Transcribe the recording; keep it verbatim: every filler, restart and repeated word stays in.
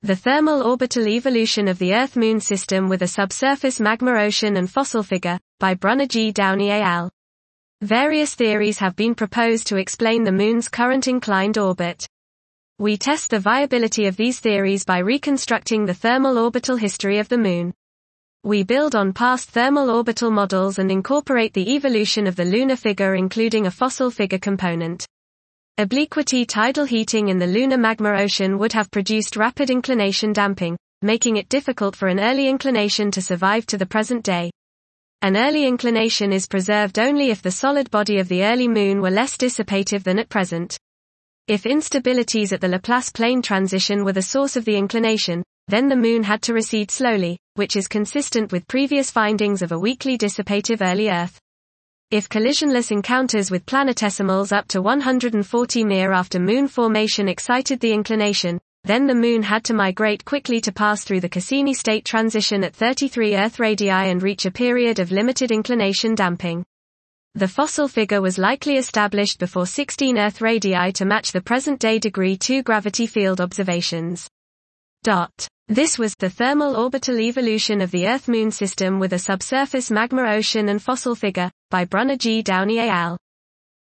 The Thermal Orbital Evolution of the Earth-Moon System with a Subsurface Magma Ocean and Fossil Figure, by Brunner G. Downey et al. Various theories have been proposed to explain the Moon's current inclined orbit. We test the viability of these theories by reconstructing the thermal orbital history of the Moon. We build on past thermal orbital models and incorporate the evolution of the lunar figure, including a fossil figure component. Obliquity tidal heating in the lunar magma ocean would have produced rapid inclination damping, making it difficult for an early inclination to survive to the present day. An early inclination is preserved only if the solid body of the early Moon were less dissipative than at present. If instabilities at the Laplace plane transition were the source of the inclination, then the Moon had to recede slowly, which is consistent with previous findings of a weakly dissipative early Earth. If collisionless encounters with planetesimals up to one hundred forty mir after Moon formation excited the inclination, then the Moon had to migrate quickly to pass through the Cassini state transition at thirty-three Earth radii and reach a period of limited inclination damping. The fossil figure was likely established before sixteen Earth radii to match the present-day degree two gravity field observations. Dot. This was the Thermal Orbital Evolution of the Earth-Moon System with a Subsurface Magma Ocean and Fossil Figure, by Brunner G. Downey et al.